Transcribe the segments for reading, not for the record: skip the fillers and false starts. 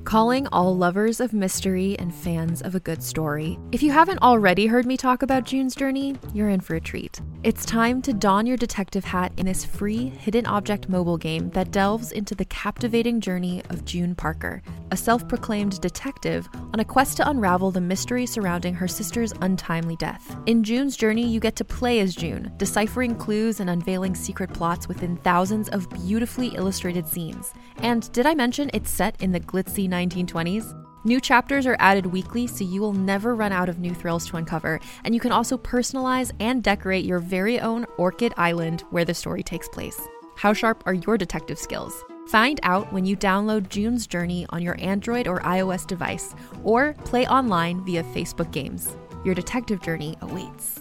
Calling all lovers of mystery and fans of a good story. If you haven't already heard me talk about June's Journey, you're in for a treat. It's time to don your detective hat in this free hidden object mobile game that delves into the captivating journey of June Parker, a self-proclaimed detective on a quest to unravel the mystery surrounding her sister's untimely death. In June's Journey, you get to play as June, deciphering clues and unveiling secret plots within thousands of beautifully illustrated scenes. And did I mention it's set in the glitzy 1920s? New chapters are added weekly, so you will never run out of new thrills to uncover, and you can also personalize and decorate your very own Orchid Island where the story takes place. How sharp are your detective skills? Find out when you download June's Journey on your Android or iOS device, or play online via Facebook Games. Your detective journey awaits.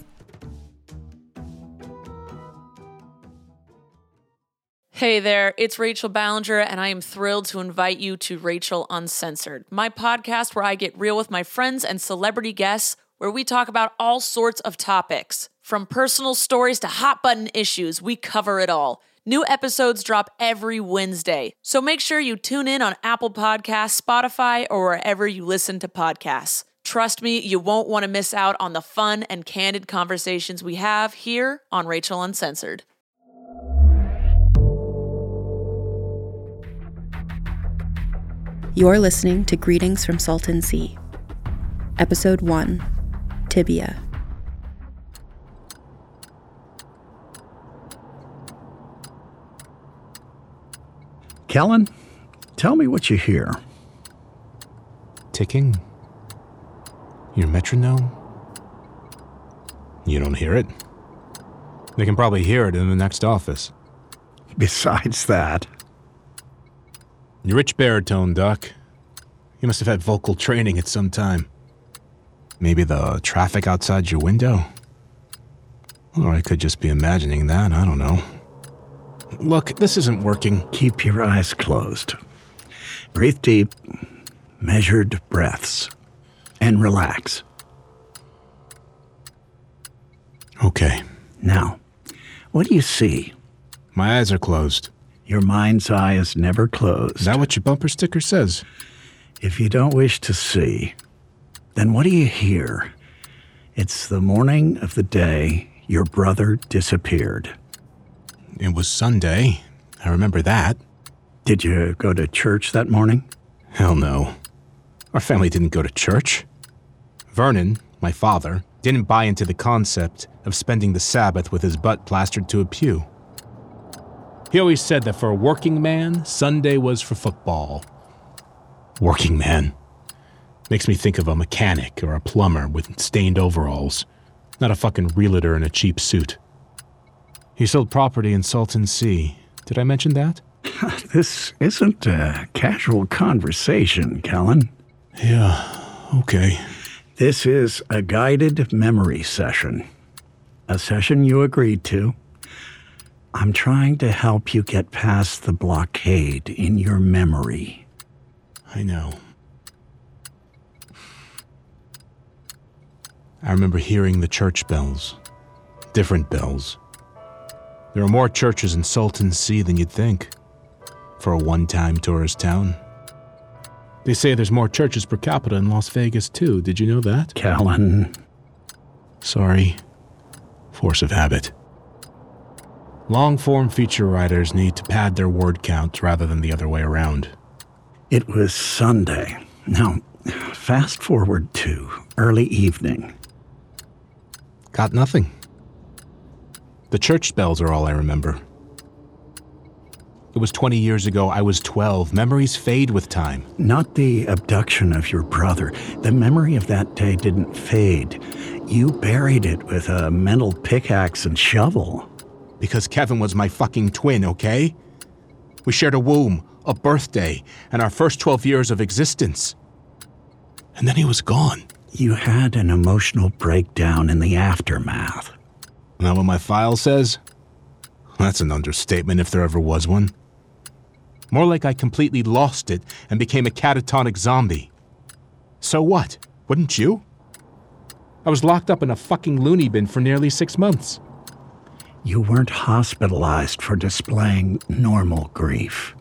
Hey there, it's Rachel Ballinger, and I am thrilled to invite you to Rachel Uncensored, my podcast where I get real with my friends and celebrity guests, where we talk about all sorts of topics. From personal stories to hot-button issues, we cover it all. New episodes drop every Wednesday, so make sure you tune in on Apple Podcasts, Spotify, or wherever you listen to podcasts. Trust me, you won't want to miss out on the fun and candid conversations we have here on Rachel Uncensored. You're listening to Greetings from Salton Sea, Episode 1, Tibia. Kellen, tell me what you hear. Ticking? Your metronome? You don't hear it? They can probably hear it in the next office. Besides that... You're rich baritone, Doc. You must have had vocal training at some time. Maybe the traffic outside your window? Or I could just be imagining that, I don't know. Look, this isn't working. Keep your eyes closed. Breathe deep, measured breaths, and relax. Okay. Now, what do you see? My eyes are closed. Your mind's eye is never closed. Is that what your bumper sticker says? If you don't wish to see, then what do you hear? It's the morning of the day your brother disappeared. It was Sunday. I remember that. Did you go to church that morning? Hell no. Our family didn't go to church. Vernon, my father, didn't buy into the concept of spending the Sabbath with his butt plastered to a pew. He always said that for a working man, Sunday was for football. Working man. Makes me think of a mechanic or a plumber with stained overalls, not a fucking realtor in a cheap suit. He sold property in Salton Sea. Did I mention that? This isn't a casual conversation, Kellen. Yeah, okay. This is a guided memory session. A session you agreed to. I'm trying to help you get past the blockade in your memory. I know. I remember hearing the church bells. Different bells. There are more churches in Salton Sea than you'd think, for a one-time tourist town. They say there's more churches per capita in Las Vegas, too. Did you know that? Kellen. Sorry. Force of habit. Long-form feature writers need to pad their word count rather than the other way around. It was Sunday. Now, fast forward to early evening. Got nothing. The church bells are all I remember. It was 20 years ago. I was 12. Memories fade with time. Not the abduction of your brother. The memory of that day didn't fade. You buried it with a mental pickaxe and shovel. Because Kevin was my fucking twin, okay? We shared a womb, a birthday, and our first 12 years of existence. And then he was gone. You had an emotional breakdown in the aftermath. Is that what my file says? That's an understatement if there ever was one. More like I completely lost it and became a catatonic zombie. So what? Wouldn't you? I was locked up in a fucking loony bin for nearly 6 months. You weren't hospitalized for displaying normal grief.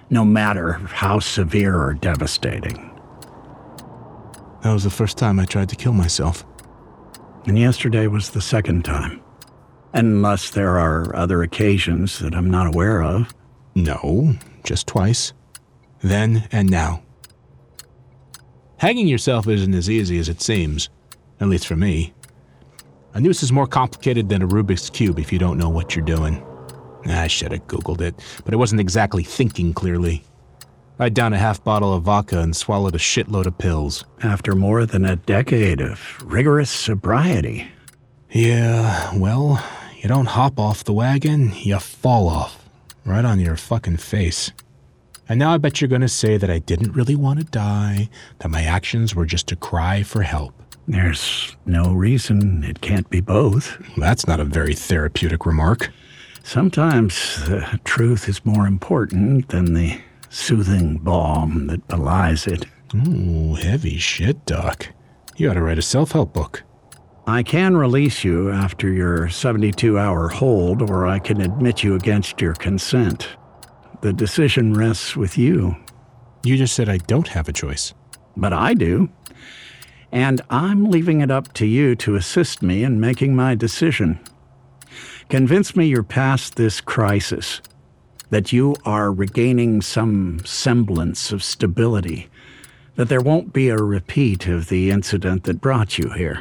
no matter how severe or devastating. That was the first time I tried to kill myself. And yesterday was the second time. Unless there are other occasions that I'm not aware of. No, just twice. Then and now. Hanging yourself isn't as easy as it seems, at least for me. A noose is more complicated than a Rubik's Cube if you don't know what you're doing. I should have Googled it, but I wasn't exactly thinking clearly. I downed a half bottle of vodka and swallowed a shitload of pills. After more than a decade of rigorous sobriety. Yeah, well, you don't hop off the wagon, you fall off. Right on your fucking face. And now I bet you're gonna say that I didn't really want to die, that my actions were just a cry for help. There's no reason it can't be both. That's not a very therapeutic remark. Sometimes the truth is more important than the soothing balm that belies it. Ooh, heavy shit, Doc. You ought to write a self-help book. I can release you after your 72-hour hold, or I can admit you against your consent. The decision rests with you. You just said I don't have a choice. But I do. And I'm leaving it up to you to assist me in making my decision. Convince me you're past this crisis, that you are regaining some semblance of stability, that there won't be a repeat of the incident that brought you here.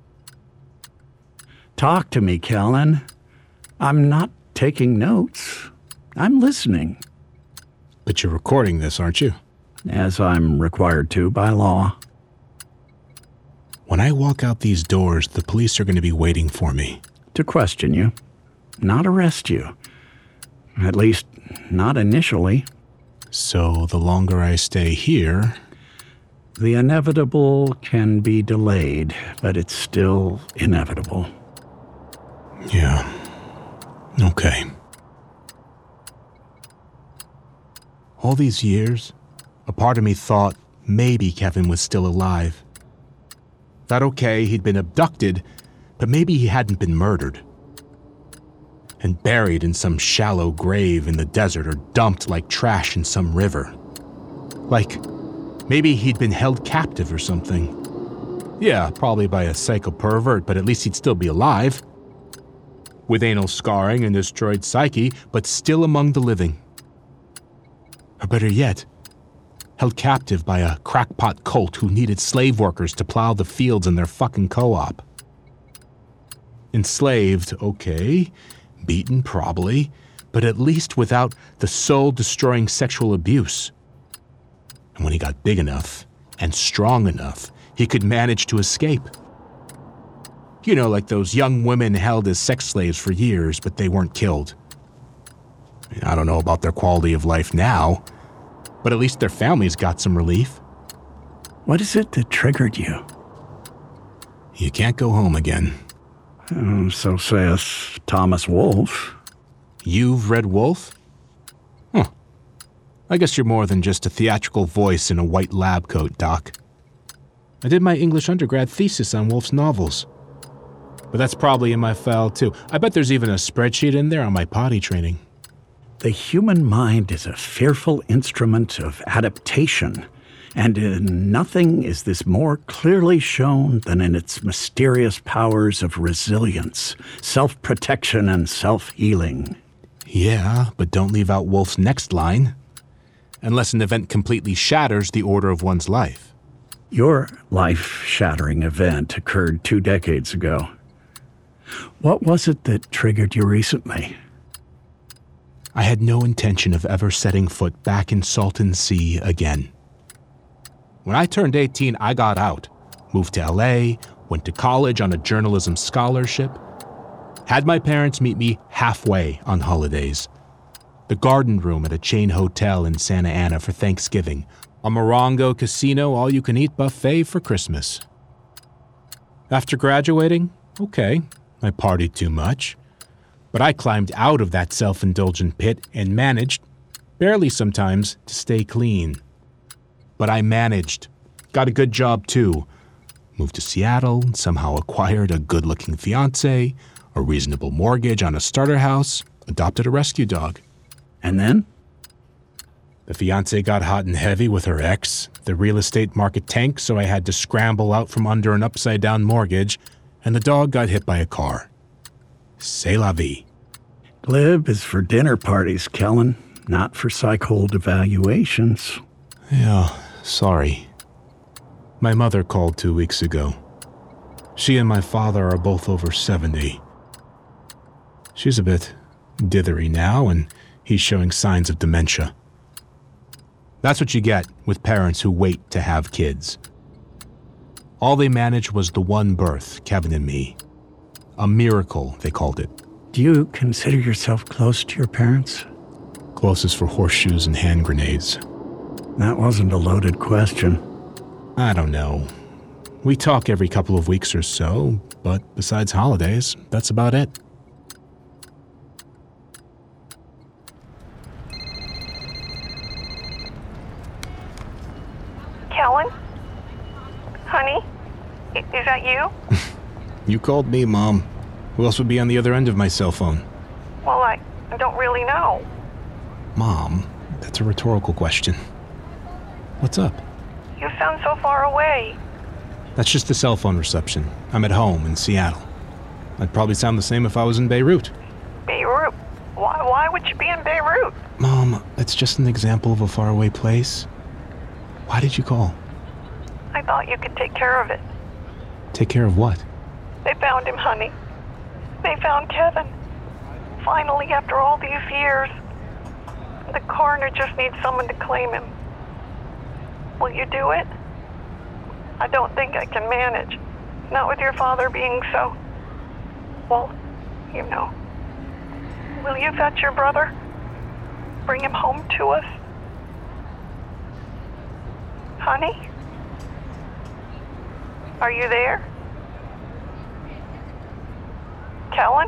Talk to me, Kellen. I'm not taking notes. I'm listening. But you're recording this, aren't you? As I'm required to by law. When I walk out these doors, the police are going to be waiting for me. To question you, not arrest you. At least, not initially. So the longer I stay here... The inevitable can be delayed, but it's still inevitable. Yeah. Okay. All these years, a part of me thought maybe Kevin was still alive. That okay, he'd been abducted, but maybe he hadn't been murdered. And buried in some shallow grave in the desert or dumped like trash in some river. Like, maybe he'd been held captive or something. Yeah, probably by a psycho pervert, but at least he'd still be alive. With anal scarring and destroyed psyche, but still among the living. Or better yet, held captive by a crackpot cult who needed slave workers to plow the fields in their fucking co-op. Enslaved, okay. Beaten, probably. But at least without the soul-destroying sexual abuse. And when he got big enough and strong enough, he could manage to escape. You know, like those young women held as sex slaves for years, but they weren't killed. I don't know about their quality of life now, but at least their families got some relief. What is it that triggered you? You can't go home again. So saith Thomas Wolfe. You've read Wolfe? Huh. I guess you're more than just a theatrical voice in a white lab coat, Doc. I did my English undergrad thesis on Wolfe's novels. But that's probably in my file, too. I bet there's even a spreadsheet in there on my potty training. The human mind is a fearful instrument of adaptation, and in nothing is this more clearly shown than in its mysterious powers of resilience, self-protection, and self-healing. Yeah, but don't leave out Wolfe's next line. Unless an event completely shatters the order of one's life. Your life-shattering event occurred 2 decades ago. What was it that triggered you recently? I had no intention of ever setting foot back in Salton Sea again. When I turned 18, I got out, moved to LA, went to college on a journalism scholarship, had my parents meet me halfway on holidays. The Garden Room at a chain hotel in Santa Ana for Thanksgiving, a Morongo Casino all-you-can-eat buffet for Christmas. After graduating, okay, I partied too much. But I climbed out of that self-indulgent pit and managed, barely sometimes, to stay clean. But I managed. Got a good job, too. Moved to Seattle, somehow acquired a good-looking fiancé, a reasonable mortgage on a starter house, adopted a rescue dog. And then? The fiancé got hot and heavy with her ex, the real estate market tanked, so I had to scramble out from under an upside-down mortgage, and the dog got hit by a car. C'est la vie. Glib is for dinner parties, Kellen, not for psych-hold evaluations. Yeah, sorry. My mother called 2 weeks ago. She and my father are both over 70. She's a bit dithery now, and he's showing signs of dementia. That's what you get with parents who wait to have kids. All they managed was the one birth, Kevin and me. A miracle, they called it. Do you consider yourself close to your parents? Closest for horseshoes and hand grenades. That wasn't a loaded question. I don't know. We talk every couple of weeks or so, but besides holidays, that's about it. Kellen? Honey? Is that you? You called me, Mom. Who else would be on the other end of my cell phone? Well, I don't really know. Mom, that's a rhetorical question. What's up? You sound so far away. That's just the cell phone reception. I'm at home in Seattle. I'd probably sound the same if I was in Beirut. Beirut? Why would you be in Beirut? Mom, that's just an example of a faraway place. Why did you call? I thought you could take care of it. Take care of what? They found him, honey. They found Kevin. Finally, after all these years. The coroner just needs someone to claim him. Will you do it? I don't think I can manage. Not with your father being so... well, you know. Will you fetch your brother? Bring him home to us? Honey? Are you there? Kellen?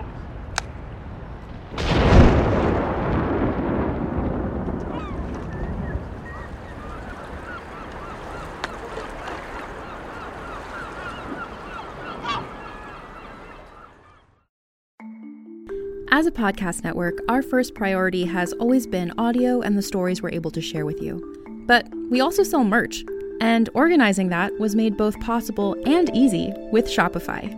As a podcast network, our first priority has always been audio and the stories we're able to share with you. But we also sell merch, and organizing that was made both possible and easy with Shopify.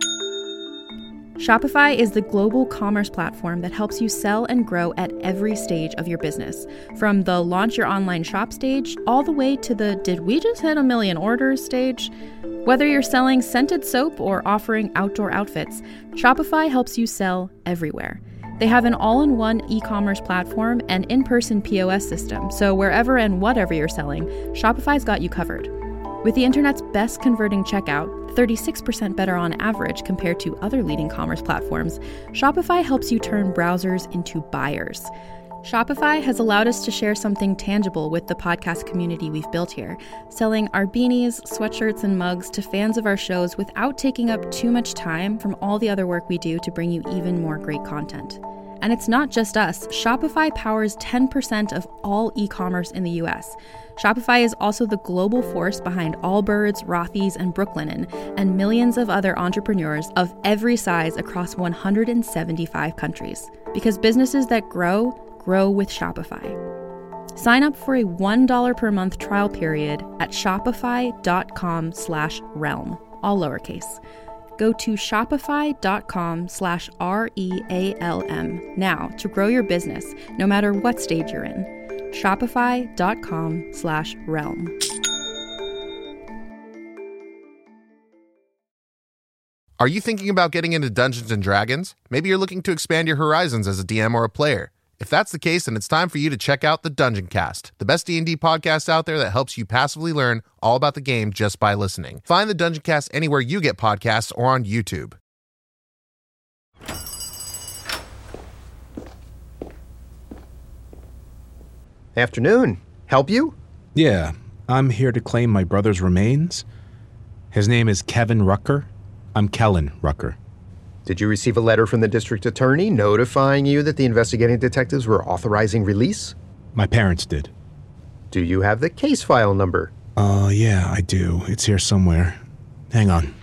Shopify is the global commerce platform that helps you sell and grow at every stage of your business, from the launch your online shop stage all the way to the did we just hit 1 million orders stage. Whether you're selling scented soap or offering outdoor outfits, Shopify helps you sell everywhere. They have an all-in-one e-commerce platform and in-person POS system, so wherever and whatever you're selling, Shopify's got you covered. With the internet's best converting checkout, 36% better on average compared to other leading commerce platforms, Shopify helps you turn browsers into buyers. Shopify has allowed us to share something tangible with the podcast community we've built here, selling our beanies, sweatshirts, and mugs to fans of our shows without taking up too much time from all the other work we do to bring you even more great content. And it's not just us. Shopify powers 10% of all e-commerce in the US. Shopify is also the global force behind Allbirds, Rothy's, and Brooklinen, and millions of other entrepreneurs of every size across 175 countries. Because businesses that grow with Shopify. Sign up for a $1 per month trial period at shopify.com/realm, all lowercase. Go to shopify.com/REALM now to grow your business, no matter what stage you're in. Shopify.com/realm. Are you thinking about getting into Dungeons & Dragons? Maybe you're looking to expand your horizons as a DM or a player. If that's the case, then it's time for you to check out the Dungeon Cast, the best D&D podcast out there that helps you passively learn all about the game just by listening. Find the Dungeon Cast anywhere you get podcasts or on YouTube. Afternoon. Help you? Yeah, I'm here to claim my brother's remains. His name is Kevin Rucker. I'm Kellen Rucker. Did you receive a letter from the district attorney notifying you that the investigating detectives were authorizing release? My parents did. Do you have the case file number? Yeah, I do. It's here somewhere. Hang on.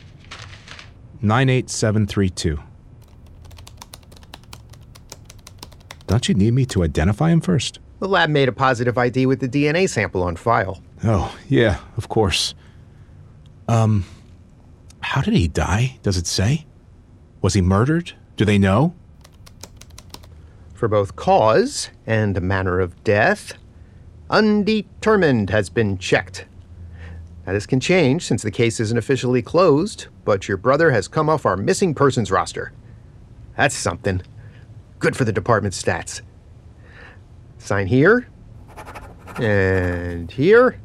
98732. Don't you need me to identify him first? The lab made a positive ID with the DNA sample on file. Oh, yeah, of course. How did he die? Does it say? Was he murdered? Do they know? For both cause and manner of death, undetermined has been checked. Now, this can change since the case isn't officially closed, but your brother has come off our missing persons roster. That's something. Good for the department's stats. Sign here. And here.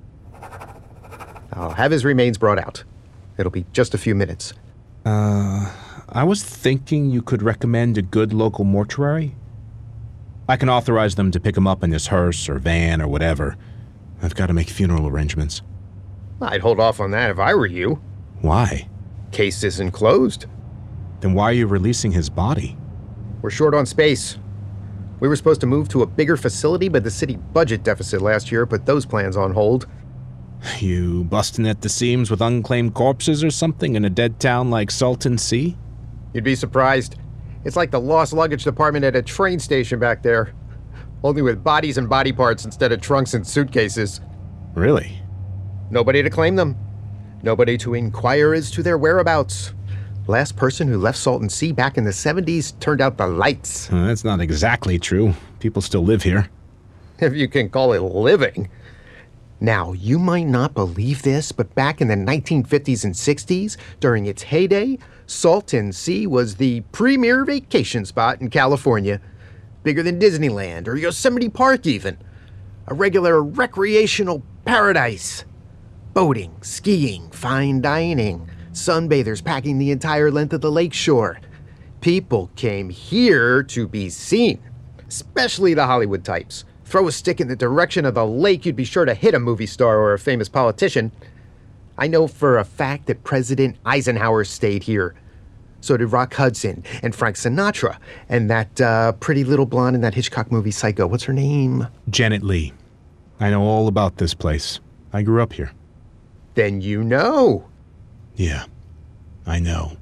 I'll have his remains brought out. It'll be just a few minutes. I was thinking you could recommend a good local mortuary. I can authorize them to pick him up in this hearse or van or whatever. I've got to make funeral arrangements. I'd hold off on that if I were you. Why? Case isn't closed. Then why are you releasing his body? We're short on space. We were supposed to move to a bigger facility, but the city budget deficit last year put those plans on hold. You busting at the seams with unclaimed corpses or something in a dead town like Salton Sea? You'd be surprised. It's like the lost luggage department at a train station back there. Only with bodies and body parts instead of trunks and suitcases. Really? Nobody to claim them. Nobody to inquire as to their whereabouts. Last person who left Salton Sea back in the 70s turned out the lights. That's not exactly true. People still live here. If you can call it living. Now, you might not believe this, but back in the 1950s and 60s, during its heyday, Salton Sea was the premier vacation spot in California. Bigger than Disneyland or Yosemite Park even. A regular recreational paradise. Boating, skiing, fine dining, sunbathers packing the entire length of the lakeshore. People came here to be seen, especially the Hollywood types. Throw a stick in the direction of the lake, you'd be sure to hit a movie star or a famous politician. I know for a fact that President Eisenhower stayed here. So did Rock Hudson and Frank Sinatra and that pretty little blonde in that Hitchcock movie Psycho. What's her name? Janet Leigh. I know all about this place. I grew up here. Then you know. Yeah, I know.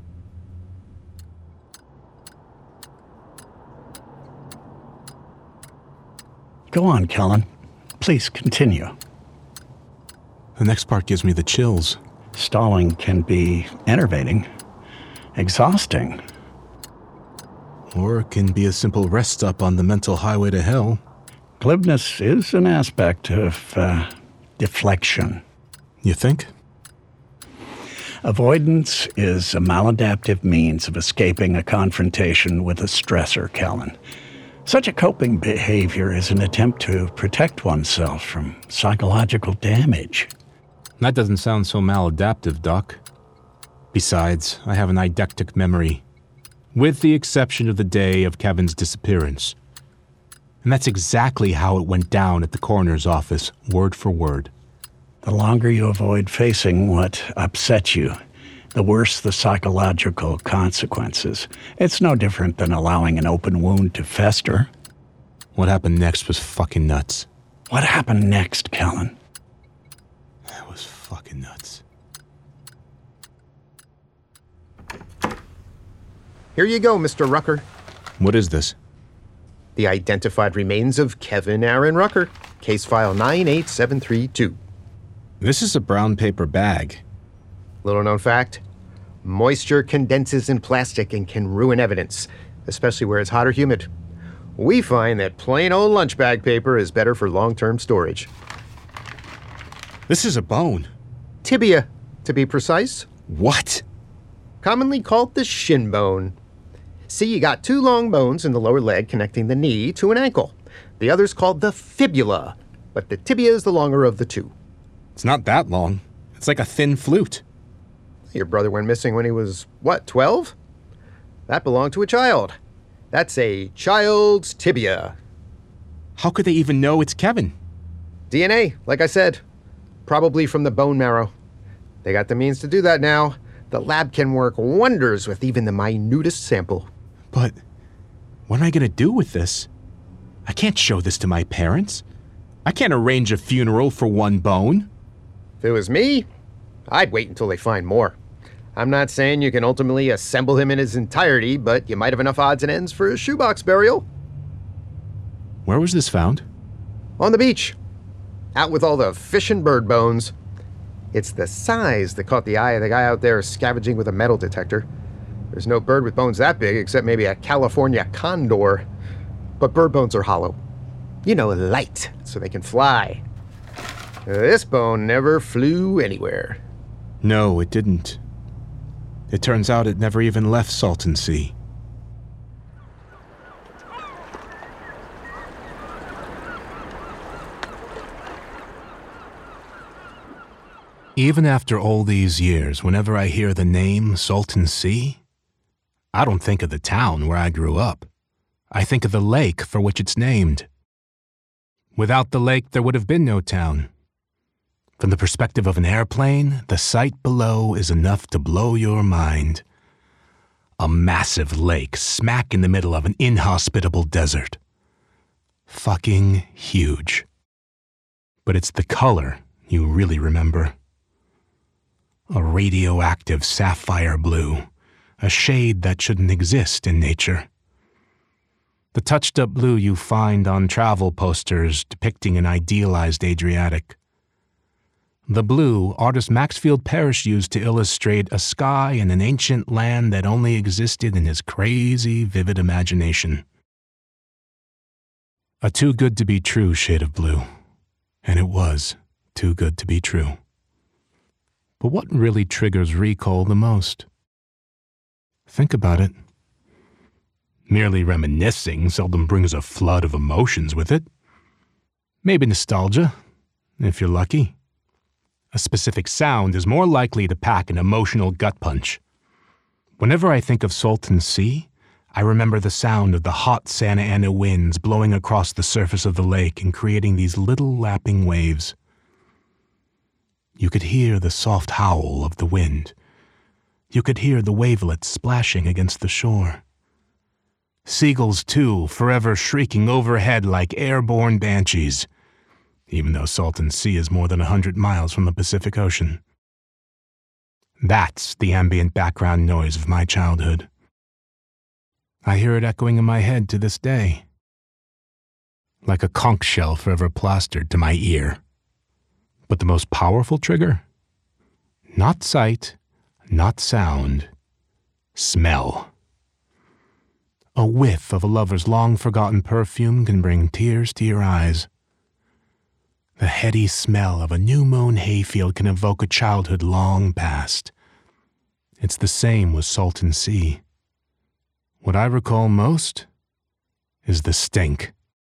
Go on, Kellen. Please continue. The next part gives me the chills. Stalling can be enervating, exhausting. Or it can be a simple rest stop on the mental highway to hell. Glibness is an aspect of deflection. You think? Avoidance is a maladaptive means of escaping a confrontation with a stressor, Kellen. Such a coping behavior is an attempt to protect oneself from psychological damage. That doesn't sound so maladaptive, Doc. Besides, I have an eidetic memory, with the exception of the day of Kevin's disappearance. And that's exactly how it went down at the coroner's office, word for word. The longer you avoid facing what upsets you, the worse the psychological consequences. It's no different than allowing an open wound to fester. What happened next was fucking nuts. What happened next, Kellen? That was fucking nuts. Here you go, Mr. Rucker. What is this? The identified remains of Kevin Aaron Rucker. Case file 98732. This is a brown paper bag. Little known fact, moisture condenses in plastic and can ruin evidence, especially where it's hot or humid. We find that plain old lunch bag paper is better for long-term storage. This is a bone. Tibia, to be precise. What? Commonly called the shin bone. See, you got two long bones in the lower leg connecting the knee to an ankle. The other's called the fibula, but the tibia is the longer of the two. It's not that long. It's like a thin flute. Your brother went missing when he was, 12? That belonged to a child. That's a child's tibia. How could they even know it's Kevin? DNA, like I said. Probably from the bone marrow. They got the means to do that now. The lab can work wonders with even the minutest sample. But what am I going to do with this? I can't show this to my parents. I can't arrange a funeral for one bone. If it was me, I'd wait until they find more. I'm not saying you can ultimately assemble him in his entirety, but you might have enough odds and ends for a shoebox burial. Where was this found? On the beach. Out with all the fish and bird bones. It's the size that caught the eye of the guy out there scavenging with a metal detector. There's no bird with bones that big except maybe a California condor. But bird bones are hollow. You know, light, so they can fly. This bone never flew anywhere. No, it didn't. It turns out it never even left Salton Sea. Even after all these years, whenever I hear the name Salton Sea, I don't think of the town where I grew up. I think of the lake for which it's named. Without the lake, there would have been no town. From the perspective of an airplane, the sight below is enough to blow your mind. A massive lake smack in the middle of an inhospitable desert. Fucking huge. But it's the color you really remember. A radioactive sapphire blue, a shade that shouldn't exist in nature. The touched-up blue you find on travel posters depicting an idealized Adriatic. The blue artist Maxfield Parrish used to illustrate a sky in an ancient land that only existed in his crazy, vivid imagination. A too-good-to-be-true shade of blue. And it was too good to be true. But what really triggers recall the most? Think about it. Merely reminiscing seldom brings a flood of emotions with it. Maybe nostalgia, if you're lucky. A specific sound is more likely to pack an emotional gut punch. Whenever I think of Salton Sea, I remember the sound of the hot Santa Ana winds blowing across the surface of the lake and creating these little lapping waves. You could hear the soft howl of the wind. You could hear the wavelets splashing against the shore. Seagulls, too, forever shrieking overhead like airborne banshees, even though Salton Sea is more than 100 miles from the Pacific Ocean. That's the ambient background noise of my childhood. I hear it echoing in my head to this day, like a conch shell forever plastered to my ear. But the most powerful trigger? Not sight, not sound, smell. A whiff of a lover's long-forgotten perfume can bring tears to your eyes. The heady smell of a new-mown hayfield can evoke a childhood long past. It's the same with Salton Sea. What I recall most is the stink.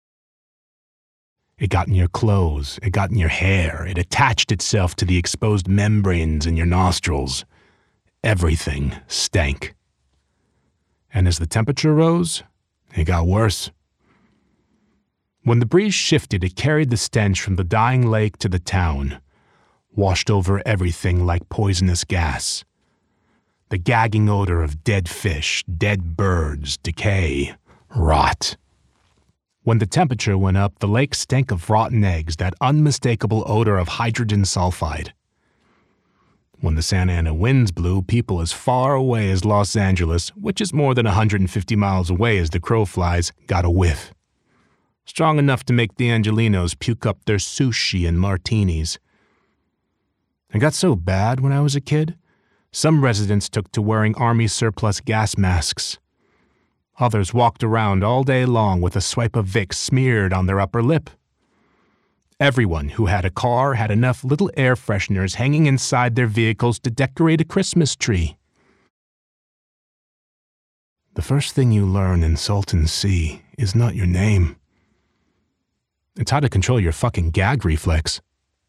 It got in your clothes, it got in your hair, it attached itself to the exposed membranes in your nostrils. Everything stank. And as the temperature rose, it got worse. When the breeze shifted, it carried the stench from the dying lake to the town, washed over everything like poisonous gas. The gagging odor of dead fish, dead birds, decay, rot. When the temperature went up, the lake stank of rotten eggs, that unmistakable odor of hydrogen sulfide. When the Santa Ana winds blew, people as far away as Los Angeles, which is more than 150 miles away as the crow flies, got a whiff. Strong enough to make the Angelinos puke up their sushi and martinis. It got so bad when I was a kid, some residents took to wearing Army surplus gas masks. Others walked around all day long with a swipe of Vicks smeared on their upper lip. Everyone who had a car had enough little air fresheners hanging inside their vehicles to decorate a Christmas tree. The first thing you learn in Salton Sea is not your name. It's how to control your fucking gag reflex.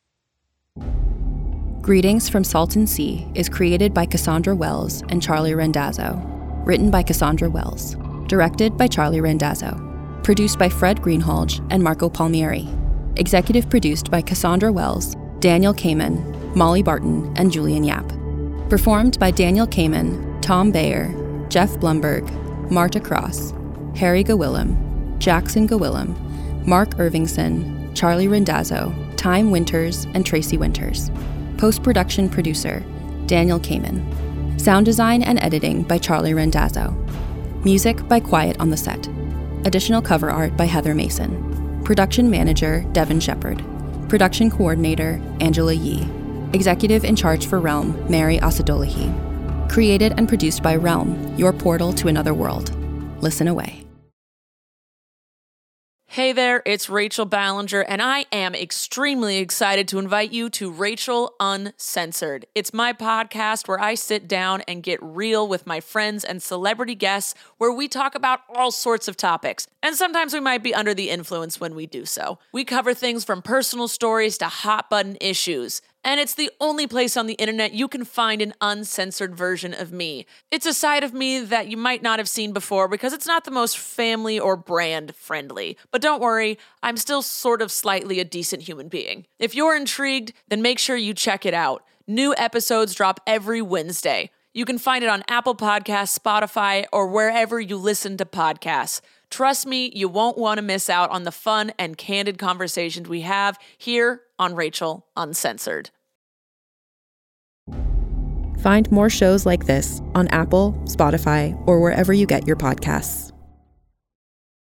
Greetings from Salton Sea is created by Cassandra Wells and Charlie Randazzo. Written by Cassandra Wells. Directed by Charlie Randazzo. Produced by Fred Greenhalgh and Marco Palmieri. Executive produced by Cassandra Wells, Daniel Kamen, Molly Barton, and Julian Yap. Performed by Daniel Kamen, Tom Bayer, Jeff Blumberg, Marta Cross, Harry Gawillam, Jackson Gawillam, Mark Irvingson, Charlie Randazzo, Time Winters, and Tracy Winters. Post-production producer, Daniel Kamen. Sound design and editing by Charlie Randazzo. Music by Quiet on the Set. Additional cover art by Heather Mason. Production Manager, Devin Shepard. Production Coordinator, Angela Yee. Executive in charge for Realm, Mary Asadolahi. Created and produced by Realm, your portal to another world. Listen away. Hey there, it's Rachel Ballinger, and I am extremely excited to invite you to Rachel Uncensored. It's my podcast where I sit down and get real with my friends and celebrity guests, where we talk about all sorts of topics. And sometimes we might be under the influence when we do so. We cover things from personal stories to hot button issues. And it's the only place on the internet you can find an uncensored version of me. It's a side of me that you might not have seen before because it's not the most family or brand friendly. But don't worry, I'm still sort of slightly a decent human being. If you're intrigued, then make sure you check it out. New episodes drop every Wednesday. You can find it on Apple Podcasts, Spotify, or wherever you listen to podcasts. Trust me, you won't want to miss out on the fun and candid conversations we have here on Rachel Uncensored. Find more shows like this on Apple, Spotify, or wherever you get your podcasts.